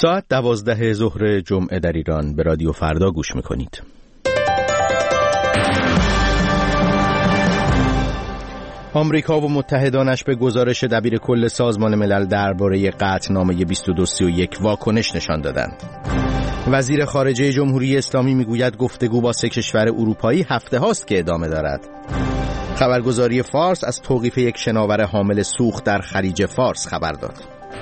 ساعت 12 ظهر جمعه در ایران به رادیو فردا گوش میکنید. آمریکا و متحدانش به گزارش دبیر کل سازمان ملل درباره قطعنامه 2231 واکنش نشان دادند. وزیر خارجه جمهوری اسلامی میگوید گفتگو با 3 کشور اروپایی هفته هاست که ادامه دارد. خبرگزاری فارس از توقیف یک شناور حامل سوخت در خلیج فارس خبر داد.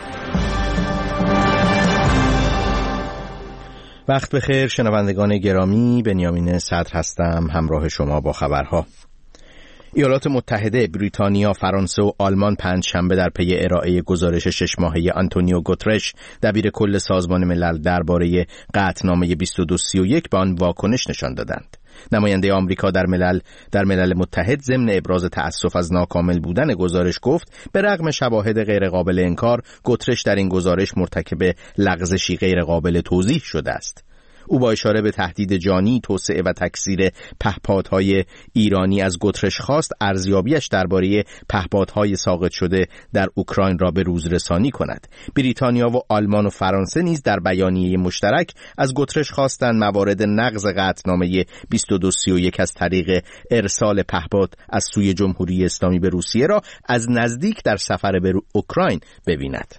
وقت بخیر شنوندگان گرامی، بنیامین صدر هستم همراه شما با خبرها. ایالات متحده، بریتانیا، فرانسه و آلمان پنجشنبه در پی ارائه گزارش 6 ماهه آنتونیو گوترش دبیر کل سازمان ملل درباره قطعنامه 2231 به آن واکنش نشان دادند. نماینده آمریکا در ملل متحد ضمن ابراز تأسف از ناکامل بودن گزارش گفت به رغم شواهد غیرقابل انکار، گوترش در این گزارش مرتکب لغزشی غیرقابل توضیح شده است. او با اشاره به تهدید جانی، توسعه و تکثیر پهپادهای ایرانی از گوترش خواست ارزیابیش درباره پهپادهای ساقط شده در اوکراین را به روز رسانی کند. بریتانیا و آلمان و فرانسه نیز در بیانیه مشترک از گوترش خواستند موارد نقض قطعنامه 2231 از طریق ارسال پهپاد از سوی جمهوری اسلامی به روسیه را از نزدیک در سفر به اوکراین ببیند.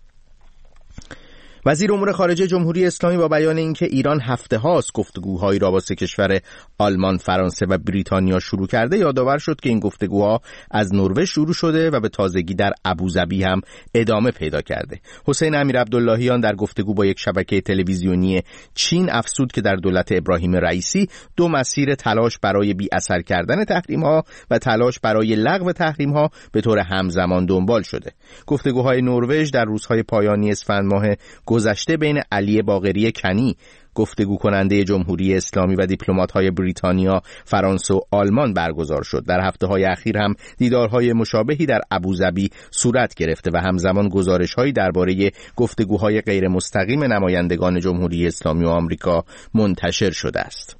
وزیر امور خارجه جمهوری اسلامی با بیان اینکه ایران هفته هاست گفتگوهایی را با 3 کشور آلمان، فرانسه و بریتانیا شروع کرده، یادآور شد که این گفتگوها از نروژ شروع شده و به تازگی در ابوظبی هم ادامه پیدا کرده. حسین امیرعبداللهیان در گفتگو با یک شبکه تلویزیونی چین افزود که در دولت ابراهیم رئیسی 2 مسیر تلاش برای بی اثر کردن تحریم‌ها و تلاش برای لغو تحریم‌ها به طور همزمان دنبال شده. گفتگوهای نروژ در روزهای پایانی اسفند ماه گذشته بین علی باقری کنی، گفتگو کننده جمهوری اسلامی و دیپلمات‌های بریتانیا، فرانسه و آلمان برگزار شد. در هفته‌های اخیر هم دیدارهای مشابهی در ابوظبی صورت گرفته و همزمان گزارش‌هایی درباره گفتگوهای غیر مستقیم نمایندگان جمهوری اسلامی و آمریکا منتشر شده است.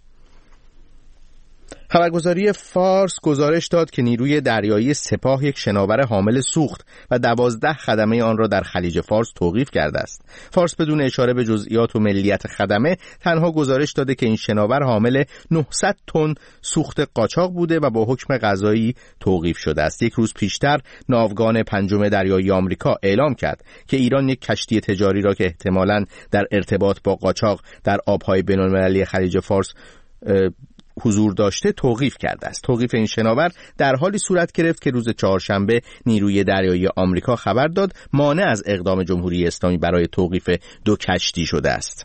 خبرگزاری فارس گزارش داد که نیروی دریایی سپاه یک شناور حامل سوخت و 12 خدمه آن را در خلیج فارس توقیف کرده است. فارس بدون اشاره به جزئیات و ملیت خدمه تنها گزارش داده که این شناور حامل 900 تن سوخت قاچاق بوده و با حکم قضایی توقیف شده است. یک روز پیشتر ناوگان 5 دریایی آمریکا اعلام کرد که ایران یک کشتی تجاری را که احتمالاً در ارتباط با قاچاق در آبهای بین‌المللی خلیج فارس حضور داشته توقیف کرده است. توقیف این شناور در حالی صورت گرفت که روز چهارشنبه نیروی دریایی آمریکا خبر داد مانع از اقدام جمهوری اسلامی برای توقیف 2 کشتی شده است.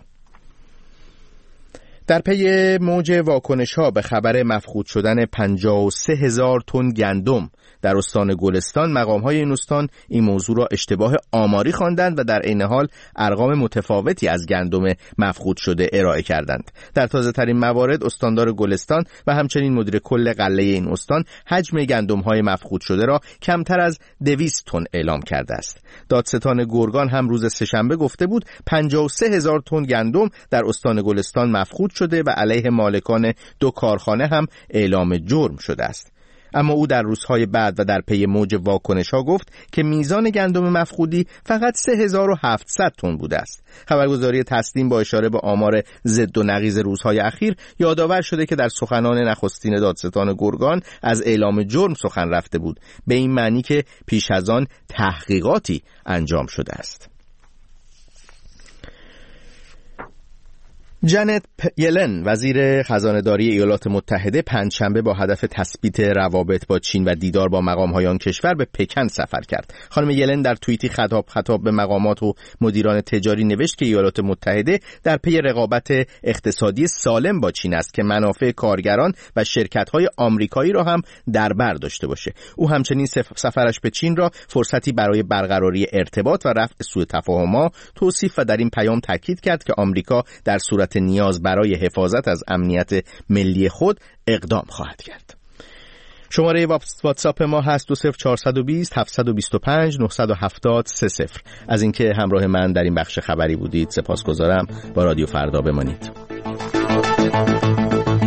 در پی موج واکنش‌ها به خبر مفقود شدن 53,000 تن گندم در استان گلستان، مقام‌های این استان این موضوع را اشتباه آماری خواندند و در عین حال ارقام متفاوتی از گندم مفقود شده ارائه کردند. در تازه‌ترین موارد استاندار گلستان و همچنین مدیر کل غله این استان حجم گندم‌های مفقود شده را کمتر از 200 تن اعلام کرده است. دادستان گرگان هم روز سه‌شنبه گفته بود 53,000 تن گندم در استان گلستان مفقود شده و علیه مالکان 2 کارخانه هم اعلام جرم شده است. اما او در روزهای بعد و در پی موج واکنش‌ها گفت که میزان گندم مفقودی فقط 3700 تن بوده است. خبرگزاری تسنیم با اشاره به آمار ضد و نقیض روزهای اخیر یادآور شده که در سخنان نخستین دادستان گرگان از اعلام جرم سخن رفته بود، به این معنی که پیش از آن تحقیقاتی انجام شده است. جنت یلن وزیر خزانه‌داری ایالات متحده پنجشنبه با هدف تثبیت روابط با چین و دیدار با مقام‌های آن کشور به پکن سفر کرد. خانم یلن در توییتی خطاب به مقامات و مدیران تجاری نوشت که ایالات متحده در پی رقابت اقتصادی سالم با چین است که منافع کارگران و شرکت‌های آمریکایی را هم در بر داشته باشه. او همچنین سفرش به چین را فرصتی برای برقراری ارتباط و رفع سوء تفاهم‌ها توصیف و در این پیام تاکید کرد که آمریکا در صورت نیاز برای حفاظت از امنیت ملی خود اقدام خواهد کرد. شماره واتساپ ما هست 20420 725 970 30. از اینکه همراه من در این بخش خبری بودید سپاسگزارم. با رادیو فردا بمانید.